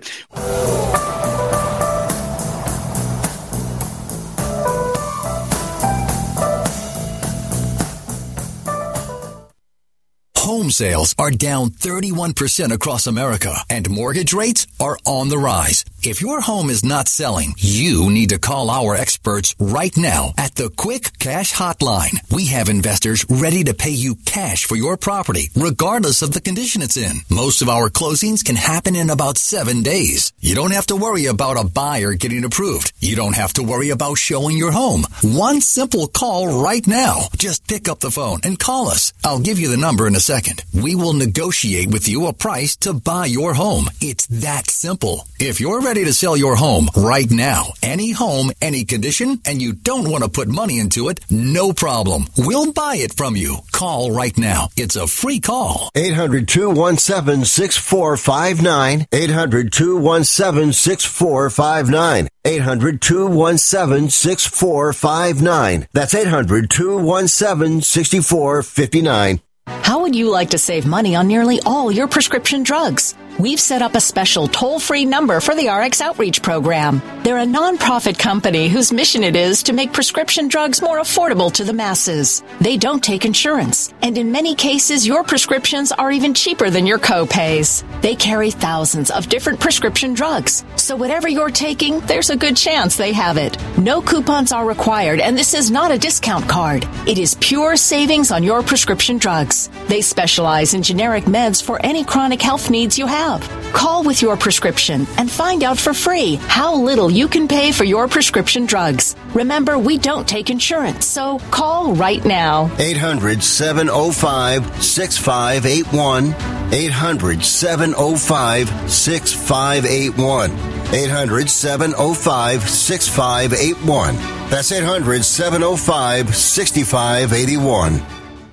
Home sales are down 31% across America, and mortgage rates are on the rise. If your home is not selling, you need to call our experts right now at the Quick Cash Hotline. We have investors ready to pay you cash for your property, regardless of the condition it's in. Most of our closings can happen in about 7 days. You don't have to worry about a buyer getting approved. You don't have to worry about showing your home. One simple call right now. Just pick up the phone and call us. I'll give you the number in a second. We will negotiate with you a price to buy your home. It's that simple. If you're ready to sell your home right now, any home, any condition, and you don't want to put money into it, no problem. We'll buy it from you. Call right now. It's a free call. 800-217-6459. 800-217-6459. 800-217-6459. That's 800-217-6459. How would you like to save money on nearly all your prescription drugs? We've set up a special toll-free number for the RX Outreach Program. They're a nonprofit company whose mission it is to make prescription drugs more affordable to the masses. They don't take insurance, and in many cases, your prescriptions are even cheaper than your co-pays. They carry thousands of different prescription drugs, so whatever you're taking, there's a good chance they have it. No coupons are required, and this is not a discount card. It is pure savings on your prescription drugs. They specialize in generic meds for any chronic health needs you have. Call with your prescription and find out for free how little you can pay for your prescription drugs. Remember, we don't take insurance, so call right now. 800-705-6581. 800-705-6581. 800-705-6581. That's 800-705-6581.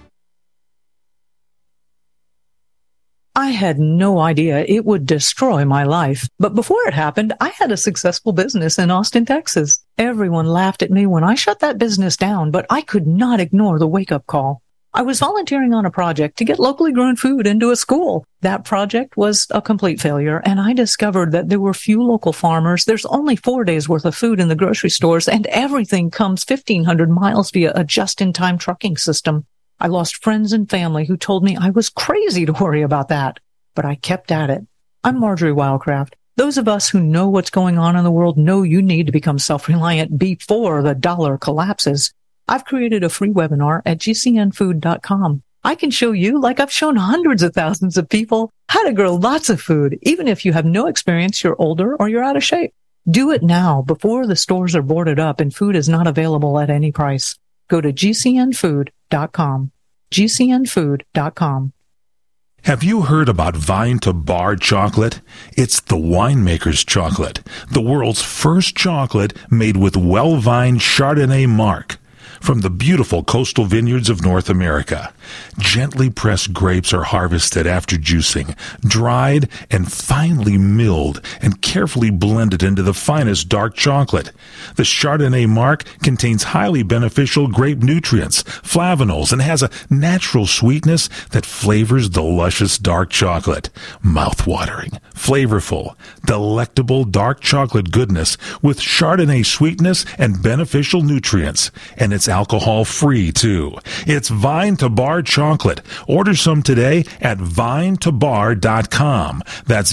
I had no idea it would destroy my life. But before it happened, I had a successful business in Austin, Texas. Everyone laughed at me when I shut that business down, but I could not ignore the wake-up call. I was volunteering on a project to get locally grown food into a school. That project was a complete failure, and I discovered that there were few local farmers. There's only 4 days worth of food in the grocery stores, and everything comes 1,500 miles via a just-in-time trucking system. I lost friends and family who told me I was crazy to worry about that, but I kept at it. I'm Marjorie Wildcraft. Those of us who know what's going on in the world know you need to become self-reliant before the dollar collapses. I've created a free webinar at gcnfood.com. I can show you, like I've shown hundreds of thousands of people, how to grow lots of food, even if you have no experience, you're older, or you're out of shape. Do it now before the stores are boarded up and food is not available at any price. Go to gcnfood.com. gcnfood.com. Have you heard about Vine to Bar chocolate? It's the winemaker's chocolate, the world's first chocolate made with well-vined Chardonnay marc from the beautiful coastal vineyards of North America. Gently pressed grapes are harvested after juicing, dried and finely milled and carefully blended into the finest dark chocolate. The Chardonnay marc contains highly beneficial grape nutrients, flavonols, and has a natural sweetness that flavors the luscious dark chocolate. Mouth-watering, flavorful, delectable dark chocolate goodness with Chardonnay sweetness and beneficial nutrients. And it's alcohol-free, too. It's Vine to Bar chocolate. Order some today at vinetobar.com. That's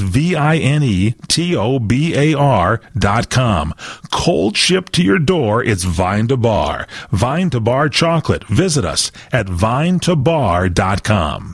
vinetobar.com. Cold shipped to your door, it's Vine to Bar. Vine to Bar chocolate. Visit us at vinetobar.com.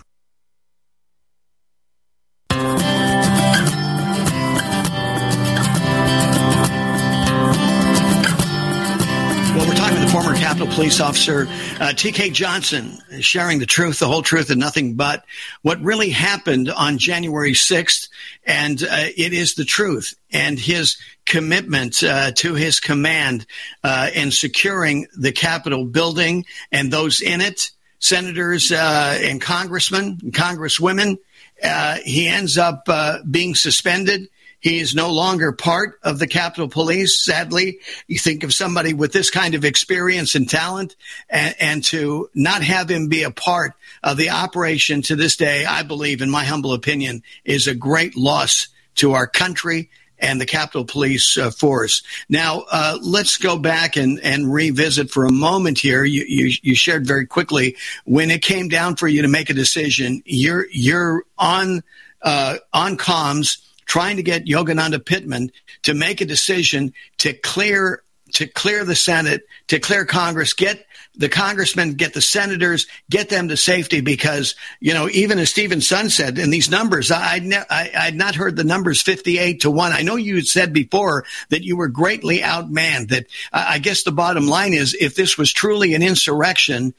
Well, we're talking with the former Capitol Police officer, T.K. Johnson, sharing the truth, the whole truth, and nothing but what really happened on January 6th. And it is the truth. And his commitment to his command in securing the Capitol building and those in it, senators and congressmen and congresswomen. He ends up being suspended. He is no longer part of the Capitol Police. Sadly, you think of somebody with this kind of experience and talent, and to not have him be a part of the operation to this day, I believe, in my humble opinion, is a great loss to our country and the Capitol Police force. Now, let's go back and revisit for a moment here. You shared very quickly when it came down for you to make a decision. You're on comms, trying to get Yogananda Pittman to make a decision to clear the Senate, to clear Congress, get the congressmen, get the senators, get them to safety, because, you know, even as Stephen Sun said, in these numbers, I'd not heard the numbers 58-1. I know you had said before that you were greatly outmanned, that I guess the bottom line is, if this was truly an insurrection,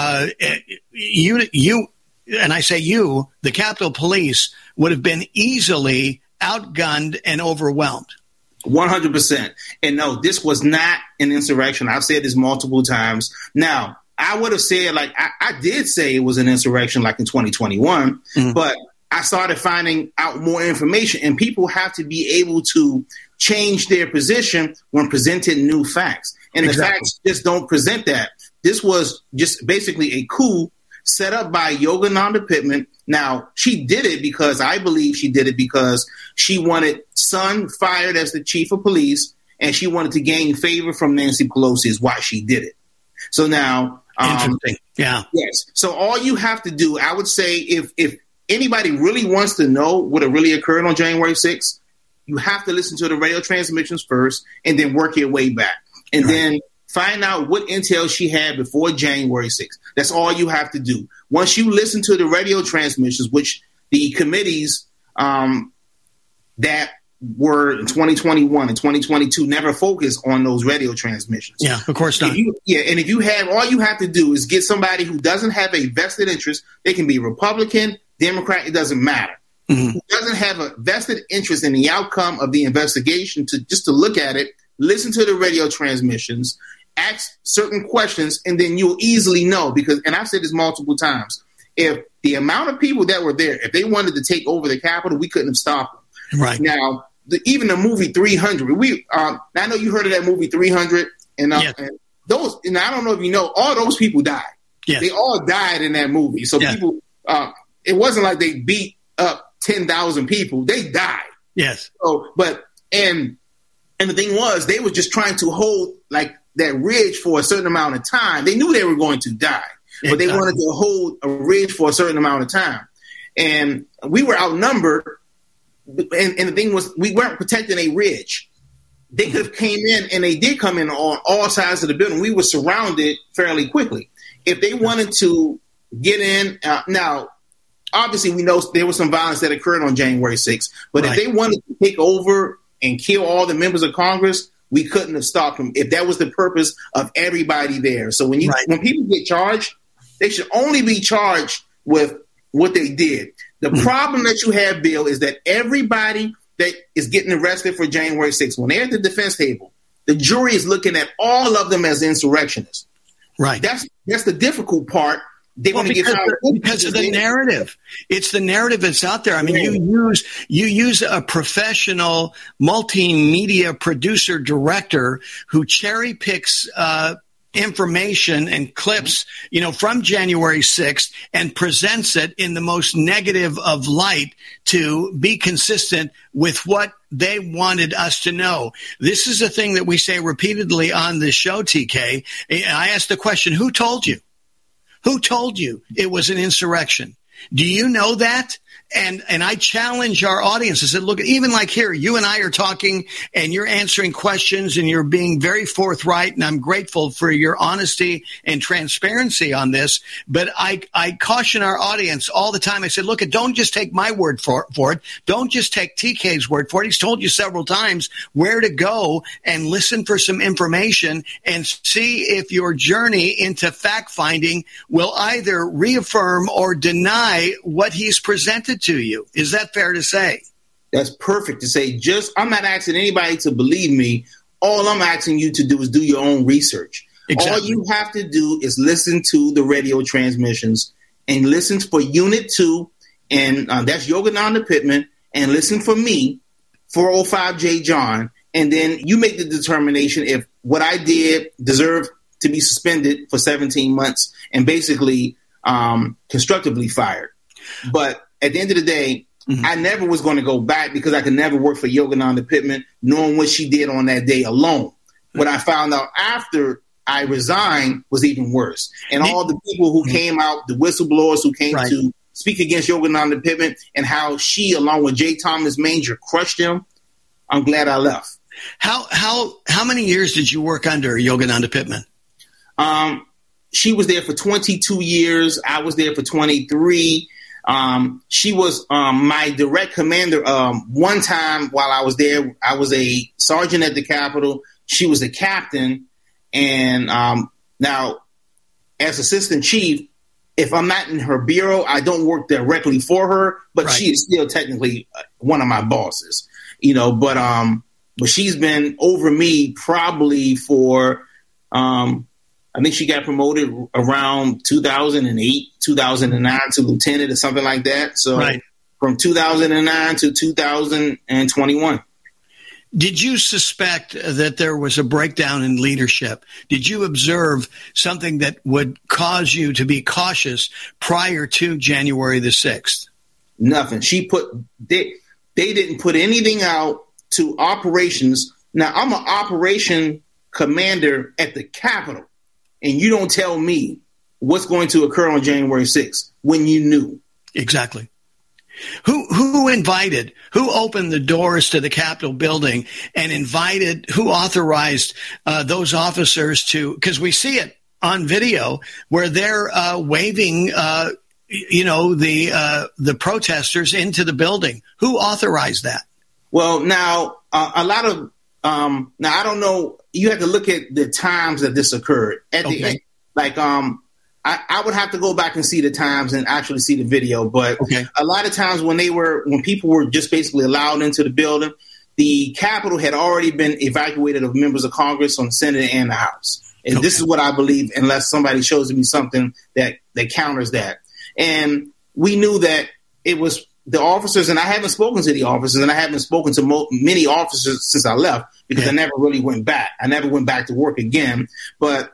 you, and I say you, the Capitol Police would have been easily outgunned and overwhelmed. 100%. And no, this was not an insurrection. I've said this multiple times. Now, I would have said, like, I did say it was an insurrection like in 2021, but I started finding out more information, and people have to be able to change their position when presented new facts. And the facts just don't present that. This was just basically a coup set up by Yogananda Pittman. Now, she did it because I believe she did it because she wanted Sun fired as the chief of police, and she wanted to gain favor from Nancy Pelosi is why she did it. So now, interesting. Yeah. Yes. So all you have to do, I would say, if anybody really wants to know what really occurred on January 6th, you have to listen to the radio transmissions first and then work your way back. And then find out what intel she had before January 6th. That's all you have to do. Once you listen to the radio transmissions, which the committees that were in 2021 and 2022 never focused on those radio transmissions. Yeah, of course not. And if you have, all you have to do is get somebody who doesn't have a vested interest. They can be Republican, Democrat, it doesn't matter. who doesn't have a vested interest in the outcome of the investigation to look at it, listen to the radio transmissions, ask certain questions, and then you'll easily know because, and I've said this multiple times, if the amount of people that were there, if they wanted to take over the Capitol, we couldn't have stopped them. Right. Now, even the movie 300, I know you heard of that movie 300, and those, and I don't know if you know, all those people died. Yes. They all died in that movie. So people, it wasn't like they beat up 10,000 people. They died. Yes. So, and the thing was, they were just trying to hold like that ridge for a certain amount of time. They knew they were going to die, but they wanted to hold a ridge for a certain amount of time. And we were outnumbered. And the thing was, we weren't protecting a ridge. They could have came in, and they did come in on all sides of the building. We were surrounded fairly quickly. If they wanted to get in, now, obviously we know there was some violence that occurred on January 6th, but if they wanted to take over and kill all the members of Congress, we couldn't have stopped them if that was the purpose of everybody there. So when people get charged, they should only be charged with what they did. The problem that you have, Bill, is that everybody that is getting arrested for January 6th, when they're at the defense table, the jury is looking at all of them as insurrectionists. Right. That's the difficult part. They want to get because of the narrative. It's the narrative that's out there. I mean, you use a professional multimedia producer director who cherry picks information and clips, from January 6th and presents it in the most negative of light to be consistent with what they wanted us to know. This is a thing that we say repeatedly on the show, TK. I asked the question, who told you? Who told you it was an insurrection? Do you know that? And I challenge our audience. I said, look, even like here, you and I are talking and you're answering questions and you're being very forthright. And I'm grateful for your honesty and transparency on this. But I caution our audience all the time. I said, look, don't just take my word for it. Don't just take TK's word for it. He's told you several times where to go and listen for some information and see if your journey into fact finding will either reaffirm or deny what he's presented to you. Is that fair to say? That's perfect to say. I'm not asking anybody to believe me. All I'm asking you to do is do your own research. Exactly. All you have to do is listen to the radio transmissions and listen for Unit 2, and that's Yogananda Pittman, and listen for me, 405 J. John, and then you make the determination if what I did deserved to be suspended for 17 months and basically constructively fired. But at the end of the day, I never was going to go back because I could never work for Yogananda Pittman, knowing what she did on that day alone. What I found out after I resigned was even worse. And all the people who came out, the whistleblowers who came to speak against Yogananda Pittman and how she, along with J. Thomas Manger, crushed him, I'm glad I left. How many years did you work under Yogananda Pittman? She was there for 22 years. I was there for 23. She was my direct commander. One time while I was there, I was a sergeant at the Capitol. She was a captain. And now, as assistant chief, if I'm not in her bureau, I don't work directly for her, but she is still technically one of my bosses. But she's been over me probably for I think she got promoted around 2008, 2009 to lieutenant or something like that. So from 2009 to 2021. Did you suspect that there was a breakdown in leadership? Did you observe something that would cause you to be cautious prior to January the 6th? Nothing. They didn't put anything out to operations. Now, I'm an operation commander at the Capitol. And you don't tell me what's going to occur on January 6th when you knew. Exactly. Who opened the doors to the Capitol building and who authorized those officers to, because we see it on video where they're waving, the protesters into the building. Who authorized that? Well, now, I don't know. You have to look at the times that this occurred. At the end, I would have to go back and see the times and actually see the video. But a lot of times when people were just basically allowed into the building, the Capitol had already been evacuated of members of Congress on the Senate and the House. And this is what I believe, unless somebody shows me something that counters that. And we knew that it was the officers, and I haven't spoken to the officers, and I haven't spoken to many officers since I left because I never really went back. I never went back to work again. But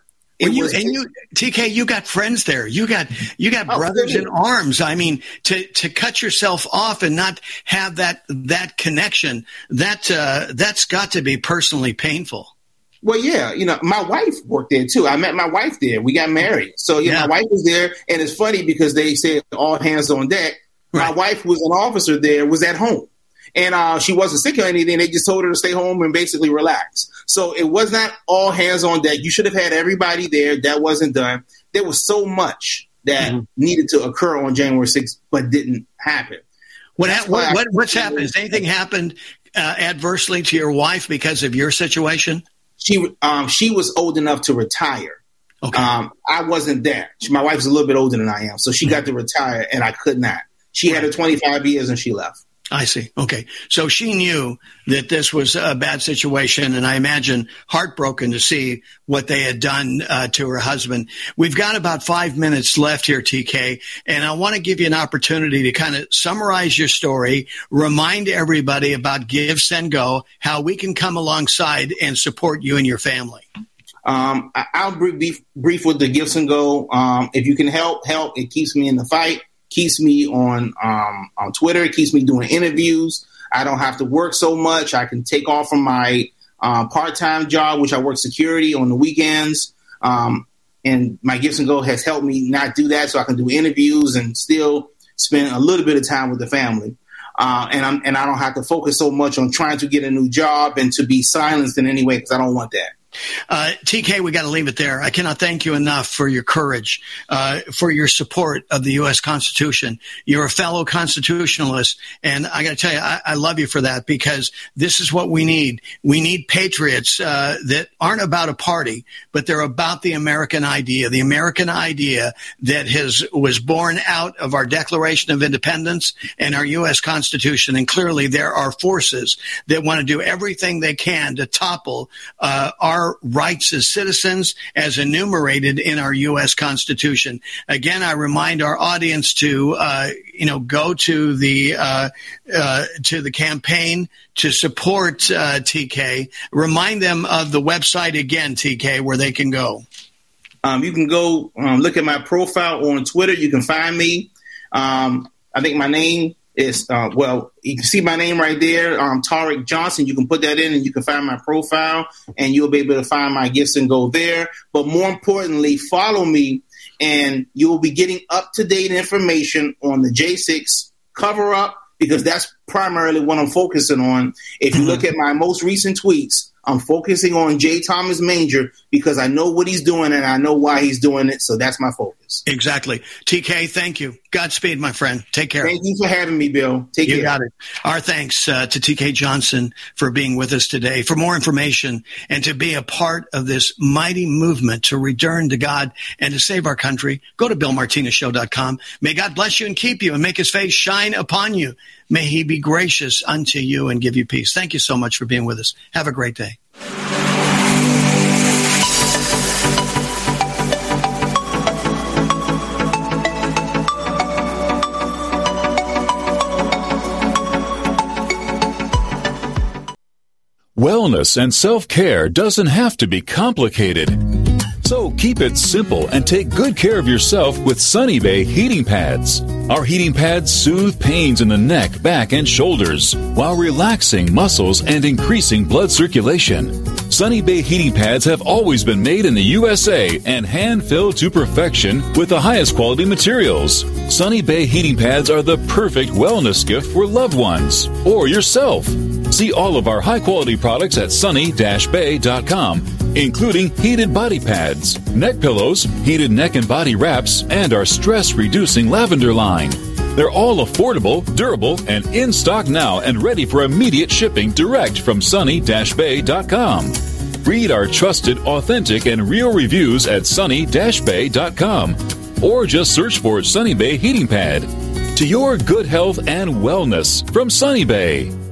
TK, you got friends there. You got brothers in arms. I mean, to cut yourself off and not have that connection, that's got to be personally painful. Well, yeah, my wife worked there too. I met my wife there. We got married. So my wife was there, and it's funny because they said all hands on deck. Right. My wife, who was an officer there, was at home. And she wasn't sick or anything. They just told her to stay home and basically relax. So it was not all hands on deck. You should have had everybody there. That wasn't done. There was so much that needed to occur on January 6th, but didn't happen. What's happened? Has anything happened adversely to your wife because of your situation? She was old enough to retire. Okay. I wasn't there. My wife's a little bit older than I am. So she got to retire, and I could not. She had her 25 years, and she left. I see. Okay. So she knew that this was a bad situation, and I imagine heartbroken to see what they had done to her husband. We've got about 5 minutes left here, TK, and I want to give you an opportunity to kind of summarize your story, remind everybody about Give, Send, Go, how we can come alongside and support you and your family. I'll be brief with the Give, Send, Go. If you can help. It keeps me in the fight. Keeps me on Twitter. It keeps me doing interviews. I don't have to work so much. I can take off from my part-time job, which I work security on the weekends. And my Gifts and Go has helped me not do that, so I can do interviews and still spend a little bit of time with the family. And I don't have to focus so much on trying to get a new job and to be silenced in any way because I don't want that. TK, we got to leave it there. I cannot thank you enough for your courage, for your support of the U.S. Constitution. You're a fellow constitutionalist, and I got to tell you, I love you for that because this is what we need. We need patriots that aren't about a party, but they're about the American idea that was born out of our Declaration of Independence and our U.S. Constitution. And clearly, there are forces that want to do everything they can to topple our rights as citizens as enumerated in our U.S. Constitution. Again, I remind our audience to, go to the campaign to support TK. Remind them of the website again, TK, where they can go. You can go look at my profile on Twitter. You can find me. I think my name is, you can see my name right there, Tariq Johnson. You can put that in and you can find my profile and you'll be able to find my Gifts and Go there. But more importantly, follow me and you will be getting up-to-date information on the J6 cover-up because that's primarily what I'm focusing on. If you look at my most recent tweets, I'm focusing on J. Thomas Manger because I know what he's doing and I know why he's doing it. So that's my focus. Exactly. TK, thank you. Godspeed, my friend. Take care. Thank you for having me, Bill. Take care. You got it. Our thanks to TK Johnson for being with us today. For more information and to be a part of this mighty movement to return to God and to save our country, go to BillMartinezShow.com. May God bless you and keep you and make his face shine upon you. May he be gracious unto you and give you peace. Thank you so much for being with us. Have a great day. Wellness and self-care doesn't have to be complicated. So keep it simple and take good care of yourself with Sunny Bay heating pads. Our heating pads soothe pains in the neck, back, and shoulders while relaxing muscles and increasing blood circulation. Sunny Bay heating pads have always been made in the USA and hand-filled to perfection with the highest quality materials. Sunny Bay heating pads are the perfect wellness gift for loved ones or yourself. See all of our high-quality products at sunny-bay.com, including heated body pads, neck pillows, heated neck and body wraps, and our stress-reducing lavender line. They're all affordable, durable, and in stock now and ready for immediate shipping direct from sunny-bay.com. Read our trusted, authentic, and real reviews at sunny-bay.com. or just search for Sunny Bay Heating Pad. To your good health and wellness from Sunny Bay.